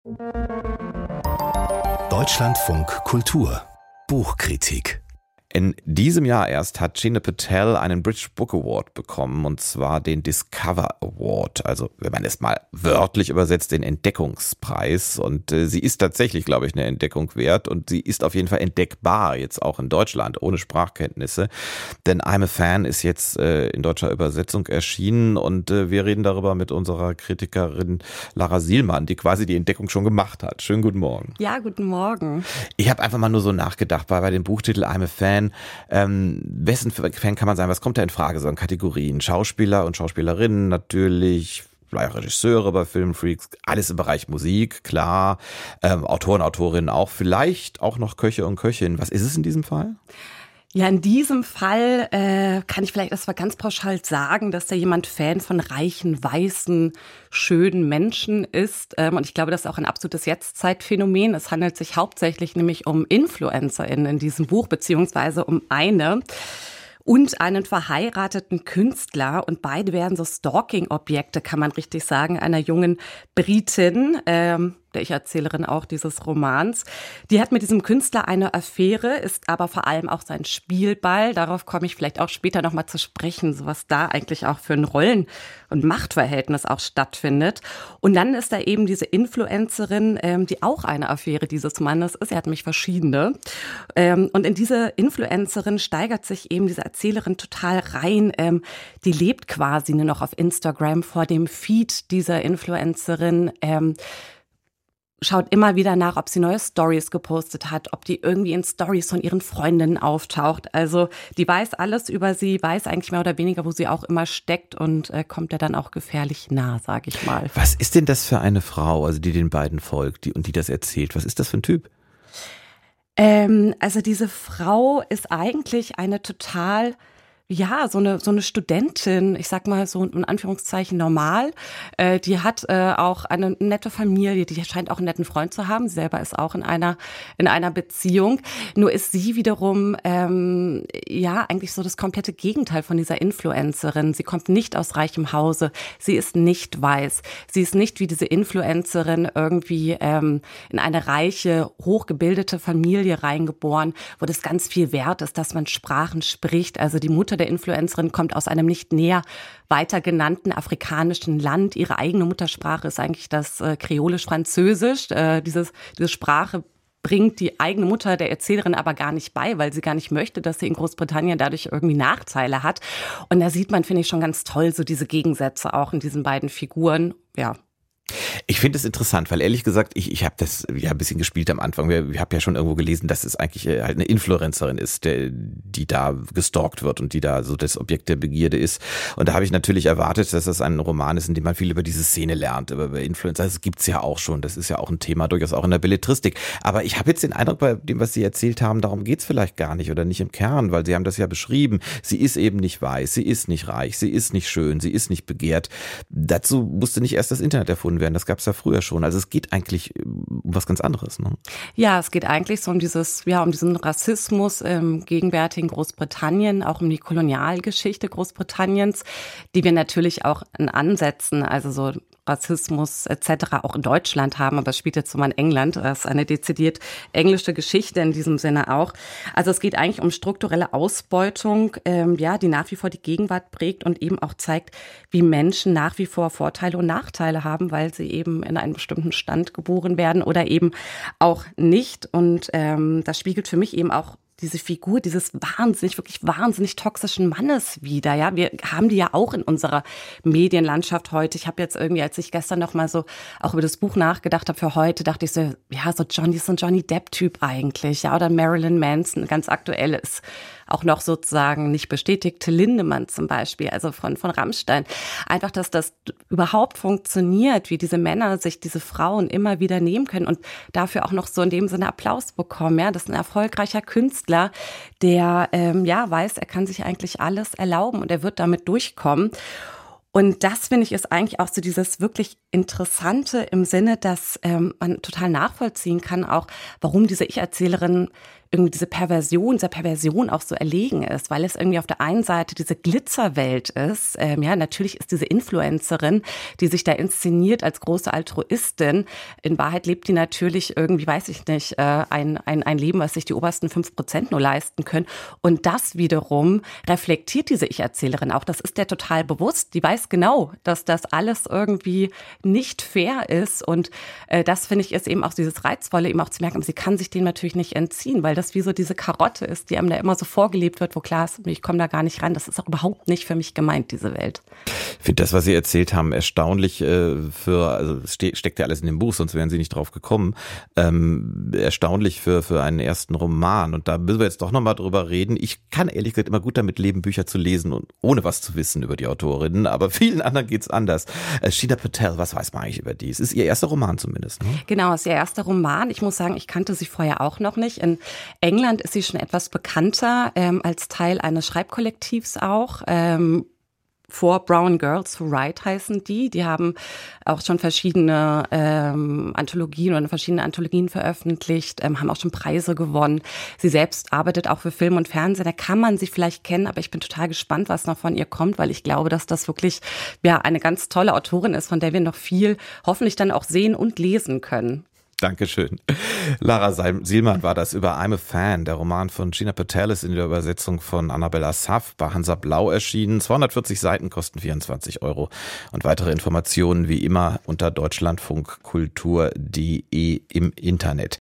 Deutschlandfunk Kultur Buchkritik. In diesem Jahr erst hat Gina Patel einen British Book Award bekommen, und zwar den Discover Award, also wenn man es mal wörtlich übersetzt, den Entdeckungspreis. Und sie ist tatsächlich, glaube ich, eine Entdeckung wert, und sie ist auf jeden Fall entdeckbar, jetzt auch in Deutschland, ohne Sprachkenntnisse. Denn I'm a Fan ist jetzt in deutscher Übersetzung erschienen, und wir reden darüber mit unserer Kritikerin Lara Sielmann, die quasi die Entdeckung schon gemacht hat. Schönen guten Morgen. Ja, guten Morgen. Ich habe einfach mal nur so nachgedacht bei dem Buchtitel I'm a Fan. Wessen Fan kann man sein? Was kommt da in Frage? So in Kategorien Schauspieler und Schauspielerinnen natürlich, vielleicht Regisseure bei Filmfreaks, alles im Bereich Musik, klar, Autoren, Autorinnen auch, vielleicht auch noch Köche und Köchinnen. Was ist es in diesem Fall? Ja, in diesem Fall kann ich vielleicht erstmal ganz pauschal sagen, dass da jemand Fan von reichen, weißen, schönen Menschen ist. Und ich glaube, das ist auch ein absolutes Jetztzeitphänomen. Es handelt sich hauptsächlich nämlich um InfluencerInnen in diesem Buch, beziehungsweise um eine und einen verheirateten Künstler. Und beide werden so Stalking-Objekte, kann man richtig sagen, einer jungen Britin, der Ich-Erzählerin auch dieses Romans. Die hat mit diesem Künstler eine Affäre, ist aber vor allem auch sein Spielball. Darauf komme ich vielleicht auch später nochmal zu sprechen, so was da eigentlich auch für ein Rollen- und Machtverhältnis auch stattfindet. Und dann ist da eben diese Influencerin, die auch eine Affäre dieses Mannes ist. Er hat nämlich verschiedene. Und in diese Influencerin steigert sich eben diese Erzählerin total rein. Die lebt quasi nur noch auf Instagram vor dem Feed dieser Influencerin, schaut immer wieder nach, ob sie neue Stories gepostet hat, ob die irgendwie in Stories von ihren Freundinnen auftaucht. Also die weiß alles über sie, weiß eigentlich mehr oder weniger, wo sie auch immer steckt, und kommt ja dann auch gefährlich nah, sag ich mal. Was ist denn das für eine Frau, also die den beiden folgt, die das erzählt? Was ist das für ein Typ? Also diese Frau ist eigentlich eine total... Ja, so eine Studentin, ich sag mal so in Anführungszeichen normal, die hat auch eine nette Familie, die scheint auch einen netten Freund zu haben. Sie selber ist auch in einer Beziehung. Nur ist sie wiederum eigentlich so das komplette Gegenteil von dieser Influencerin. Sie kommt nicht aus reichem Hause, sie ist nicht weiß, sie ist nicht wie diese Influencerin irgendwie in eine reiche, hochgebildete Familie reingeboren, wo das ganz viel wert ist, dass man Sprachen spricht. Also die Mutter der Influencerin kommt aus einem nicht näher weiter genannten afrikanischen Land. Ihre eigene Muttersprache ist eigentlich das Kreolisch-Französisch. Diese Sprache bringt die eigene Mutter der Erzählerin aber gar nicht bei, weil sie gar nicht möchte, dass sie in Großbritannien dadurch irgendwie Nachteile hat. Und da sieht man, finde ich, schon ganz toll so diese Gegensätze auch in diesen beiden Figuren. Ja. Ich finde es interessant, weil ehrlich gesagt, ich habe das ja ein bisschen gespielt am Anfang. Wir haben ja schon irgendwo gelesen, dass es eigentlich halt eine Influencerin ist, die da gestalkt wird und die da so das Objekt der Begierde ist. Und da habe ich natürlich erwartet, dass das ein Roman ist, in dem man viel über diese Szene lernt, über Influencer. Das gibt's ja auch schon. Das ist ja auch ein Thema, durchaus auch in der Belletristik. Aber ich habe jetzt den Eindruck, bei dem, was Sie erzählt haben, darum geht's vielleicht gar nicht oder nicht im Kern, weil Sie haben das ja beschrieben. Sie ist eben nicht weiß, sie ist nicht reich, sie ist nicht schön, sie ist nicht begehrt. Dazu musste nicht erst das Internet erfunden werden. Das gab es ja früher schon. Also es geht eigentlich um was ganz anderes, ne? Ja, es geht eigentlich so um diesen Rassismus im gegenwärtigen Großbritannien, auch um die Kolonialgeschichte Großbritanniens, die wir natürlich auch in Ansätzen, also so Rassismus etc. auch in Deutschland haben, aber es spielt jetzt so mal in England. Das ist eine dezidiert englische Geschichte in diesem Sinne auch. Also es geht eigentlich um strukturelle Ausbeutung, die nach wie vor die Gegenwart prägt und eben auch zeigt, wie Menschen nach wie vor Vorteile und Nachteile haben, weil sie eben in einen bestimmten Stand geboren werden oder eben auch nicht. Und das spiegelt für mich eben auch diese Figur dieses wirklich wahnsinnig toxischen Mannes wieder. Ja, wir haben die ja auch in unserer Medienlandschaft heute. Ich habe jetzt irgendwie, als ich gestern noch mal so auch über das Buch nachgedacht habe für heute, dachte ich so, ja, so ein Johnny Depp-Typ eigentlich, ja, oder Marilyn Manson, ganz aktuell ist auch noch sozusagen nicht bestätigte Lindemann zum Beispiel, also von Rammstein. Einfach, dass das überhaupt funktioniert, wie diese Männer sich diese Frauen immer wieder nehmen können und dafür auch noch so in dem Sinne Applaus bekommen. Ja, das ist ein erfolgreicher Künstler, der weiß, er kann sich eigentlich alles erlauben und er wird damit durchkommen. Und das, finde ich, ist eigentlich auch so dieses wirklich Interessante im Sinne, dass man total nachvollziehen kann, auch warum diese Ich-Erzählerin irgendwie dieser Perversion auch so erlegen ist, weil es irgendwie auf der einen Seite diese Glitzerwelt ist. Ja, natürlich ist diese Influencerin, die sich da inszeniert als große Altruistin. In Wahrheit lebt die natürlich irgendwie, weiß ich nicht, ein Leben, was sich die obersten 5% nur leisten können. Und das wiederum reflektiert diese Ich-Erzählerin auch. Das ist der total bewusst. Die weiß genau, dass das alles irgendwie nicht fair ist. Und das, finde ich, ist eben auch dieses Reizvolle, eben auch zu merken, sie kann sich dem natürlich nicht entziehen, weil das wie so diese Karotte ist, die einem da immer so vorgelebt wird, wo klar ist, ich komme da gar nicht ran. Das ist auch überhaupt nicht für mich gemeint, diese Welt. Ich finde das, was Sie erzählt haben, erstaunlich also es steckt ja alles in dem Buch, sonst wären Sie nicht drauf gekommen, erstaunlich für einen ersten Roman. Und da müssen wir jetzt doch nochmal drüber reden. Ich kann ehrlich gesagt immer gut damit leben, Bücher zu lesen und ohne was zu wissen über die Autorinnen, aber vielen anderen geht's anders. Shida Patel, was weiß man eigentlich über die? Es ist ihr erster Roman zumindest, ne? Genau, es ist ihr erster Roman. Ich muss sagen, ich kannte sie vorher auch noch nicht. In England ist sie schon etwas bekannter, als Teil eines Schreibkollektivs auch. For Brown Girls Who Write heißen die. Die haben auch schon verschiedene Anthologien veröffentlicht, haben auch schon Preise gewonnen. Sie selbst arbeitet auch für Film und Fernsehen. Da kann man sie vielleicht kennen, aber ich bin total gespannt, was noch von ihr kommt, weil ich glaube, dass das wirklich eine ganz tolle Autorin ist, von der wir noch viel hoffentlich dann auch sehen und lesen können. Dankeschön. Lara Sielmann war das über I'm a Fan. Der Roman von Shida Patel ist in der Übersetzung von Annabel Assaf bei Hansa Blau erschienen. 240 Seiten kosten 24 €. Und weitere Informationen wie immer unter deutschlandfunkkultur.de im Internet.